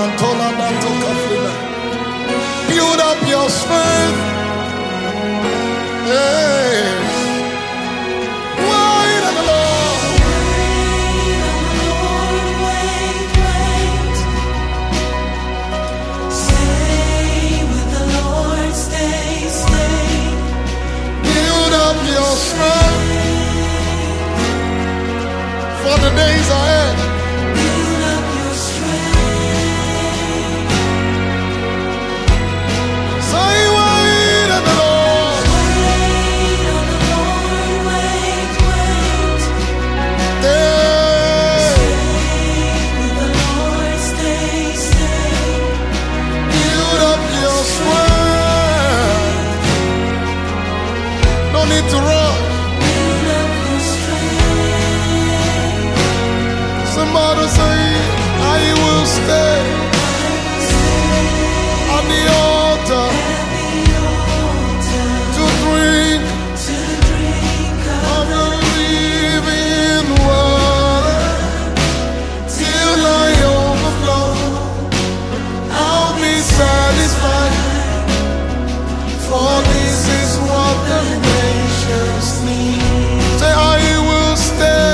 Build up your strength. Hey. Wait on the Lord. Wait. Stay with the Lord. Stay. Build up your strength for the days ahead. Build up your strength. Say wait on the Lord. Wait on the Lord. Wait. Stay. Stay with the Lord. Stay. Build up your strength. No need to rush. Build up your strength. Somebody say, I will stay on the altar to drink of the living water till I overflow. I'll be satisfied, for this is what the nations need. Say, I will stay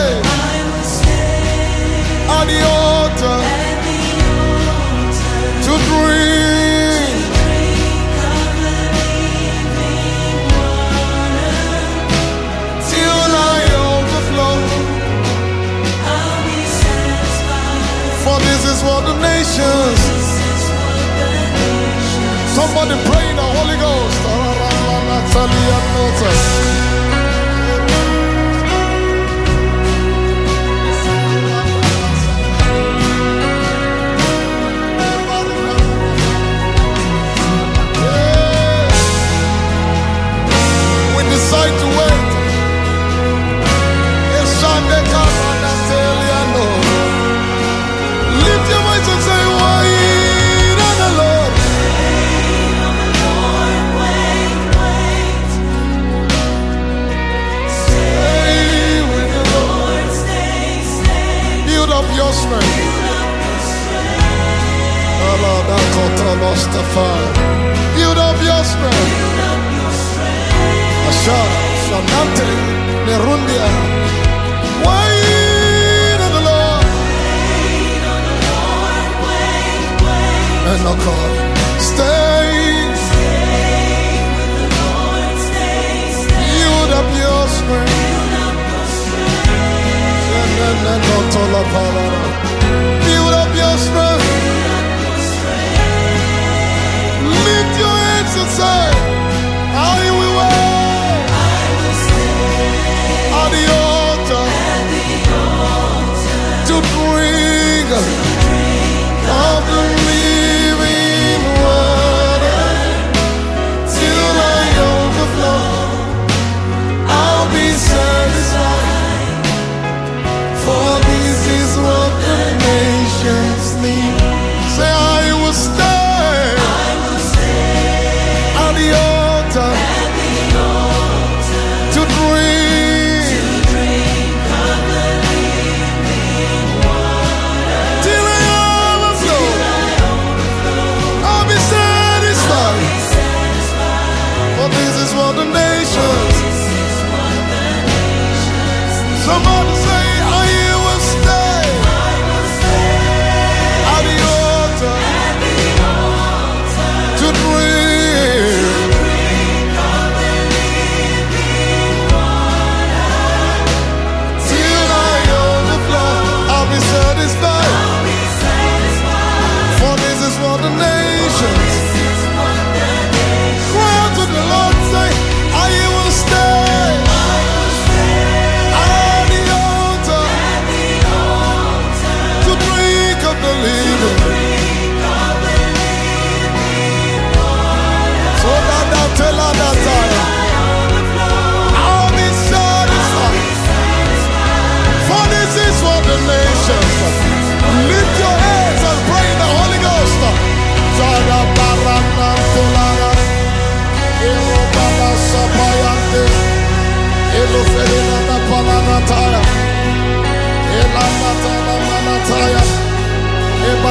on the altar to drink till I overflow. For this is what the nations. Somebody pray in the Holy Ghost. We decide to wait. Lift your voice and say, wait on the Lord. Stay with the Lord. Build up your strength. Build up your strength. Asha, Shanante, Nerundia. Wait on the Lord. And no call. Stay. Build up your strength. Build up your strength. Lift your hands and say, I will wait on the altar to drink of the living water till I overflow. I'll be satisfied, for this is what the nations need. Say, I will stay on the altar to drink till I overflow. I'll be satisfied, for this is what the nations. Somebody say, I will stay at the altar to drink till I overflow. I'll be satisfied, for this is what the nations. Cry out to the Lord, say, I will stay at the altar to drink of the living. So that tell her that I'll be satisfied, for this is what the nations. Lift your hands and pray in the Holy Ghost. Zara barana tolara, elo baba sapayante, elo ferina na palanataya, ela matana manataya,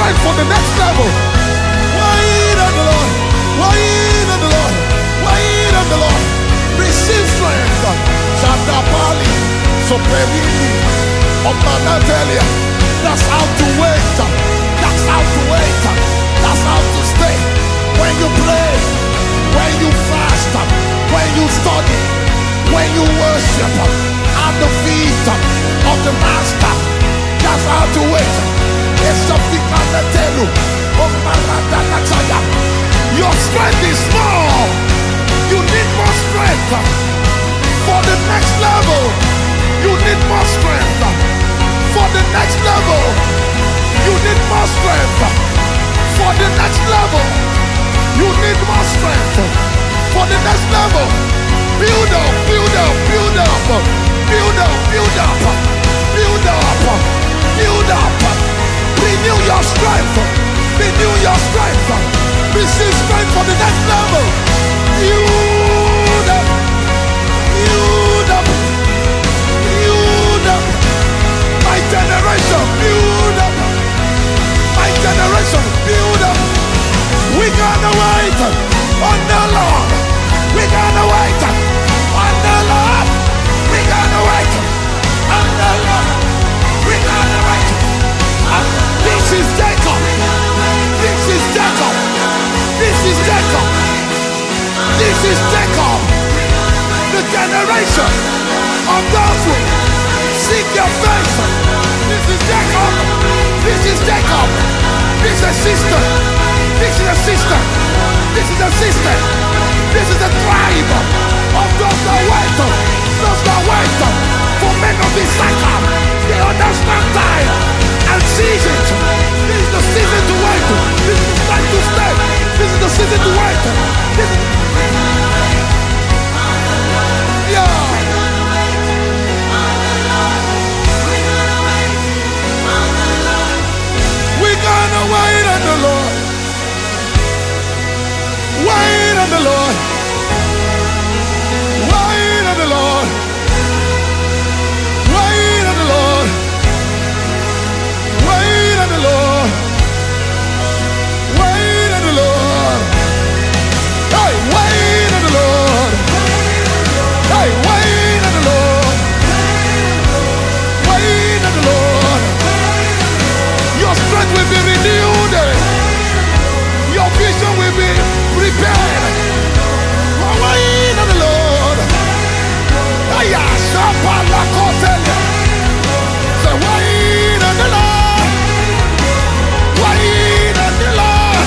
strength for the next level. Wait on the Lord. Wait on the Lord. Wait on the Lord. Receive strength. Shadapali. Soperini. Omanatelia. That's how to wait. That's how to wait. That's how to stay. When you pray, when you fast, when you study, when you worship at the feet of the Master. That's how to wait. Your strength is small. You need more strength for the next level. You need more strength for the next level. You need more strength for the next level. You need more strength for the next level. Build up, build up, build up, build up, build up, build up, build up. Renew your strength. Renew your strength. Receive strength for the next level. Build up, build up, build up. My generation, build up. My generation, build up. We gonna wait on the Lord. We gonna wait on the Lord. We gonna wait on the Lord. We gonna wait. This is Jacob. This is Jacob. This is Jacob. This is Jacob. The generation of those who seek your face. This is Jacob. This is Jacob. This is a sister. This is a sister. This is a sister. This is a tribe of those that wait. Those that wait for men of Issachar. They understand time and seasons. This is the season to wait. This is the time to stay. This is the season to wait. This is... Yeah. We're gonna wait on the Lord. Wait on the Lord. Wait on the Lord. Wait on the Lord. Wait on the Lord. Wait on the Lord. Hey, wait on the Lord. Hey, wait on the Lord. Wait on the Lord. Your strength will be renewed. Your vision will be prepared. Wait on the Lord. Aya, shapa la kotelia. Say, wait on the Lord. Wait on the Lord.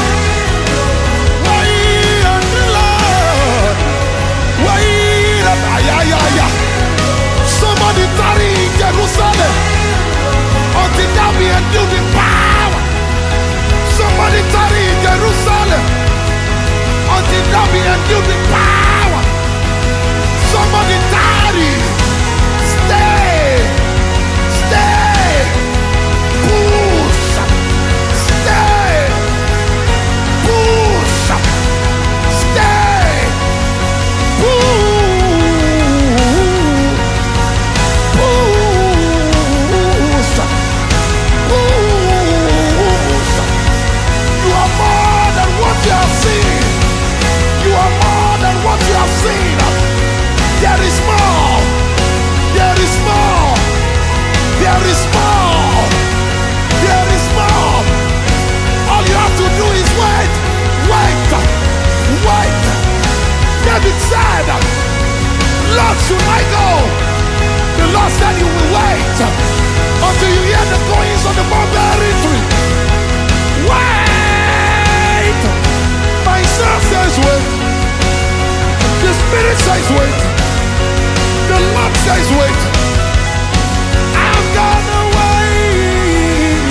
Wait on the Lord. Wait on the Somebody tarry in Jerusalem until thou be endued in power. Somebody tarry in Jerusalem until thou be endued in power. Somebody tarry. Stay. Stay. Push. Stay. Push. Stay. Push. Push. Push. You are more than what you have seen. You are more than what you have seen. There is more. There is more. There is more. There is more. All you have to do is wait. Wait. Wait. David said, Lord, should I go? The Lord said you will wait until you hear the goings of the mulberry tree. Wait. My soul says wait. The Spirit says wait. The Lord says wait. I'm gonna wait.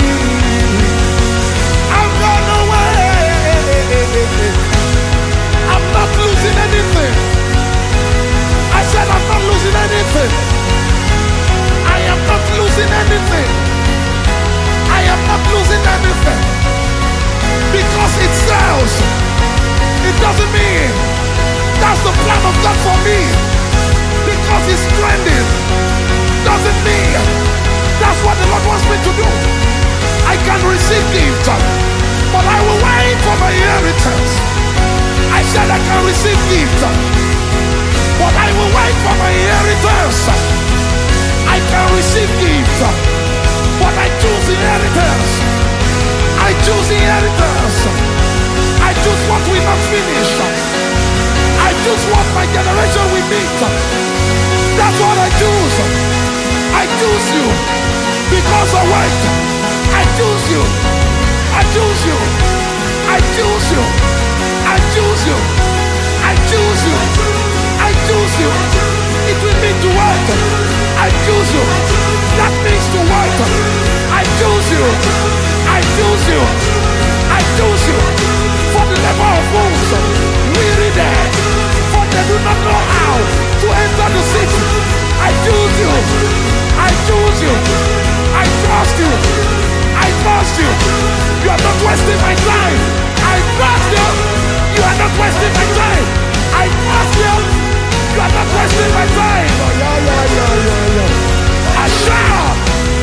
I'm gonna wait. I'm not losing anything. I said I'm not losing anything. I am not losing anything. I am not losing anything. Because it sells. It doesn't mean that's the plan of God for me. Because it's trending doesn't mean that's what the Lord wants me to do. I I can receive gifts, but I will wait for my inheritance. I said I can receive gifts, but I will wait for my inheritance. I can receive gifts, but I choose inheritance. I choose inheritance. I choose what will not finish. I choose what my generation will meet. That's what I choose. I choose you because I wait. I choose you. I choose you. I choose you. I choose you. I choose you. I choose you. It will mean to wait. I choose you. That means to wait. I choose you. I choose you. I choose you. For the labor of fools, weary there. For they do not know how to enter the city. I choose you. I choose you. I trust you. I trust you. You are not wasting my time. I trust you. You are not wasting my time. I trust you. You are not wasting my time. Oh, yeah. I shall.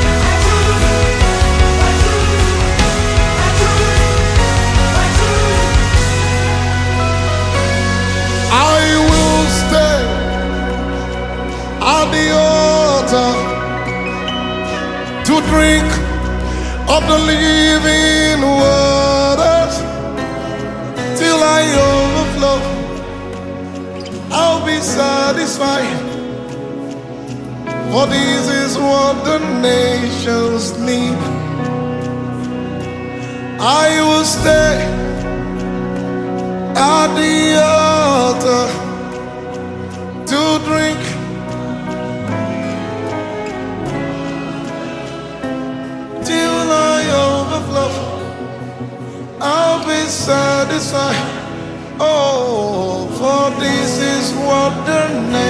I will stay at the altar to drink of the living waters till I overflow. I'll be satisfied, for this is what the nations need. I will stay at the altar to drink till I overflow. I'll be satisfied. Oh, for this is what the name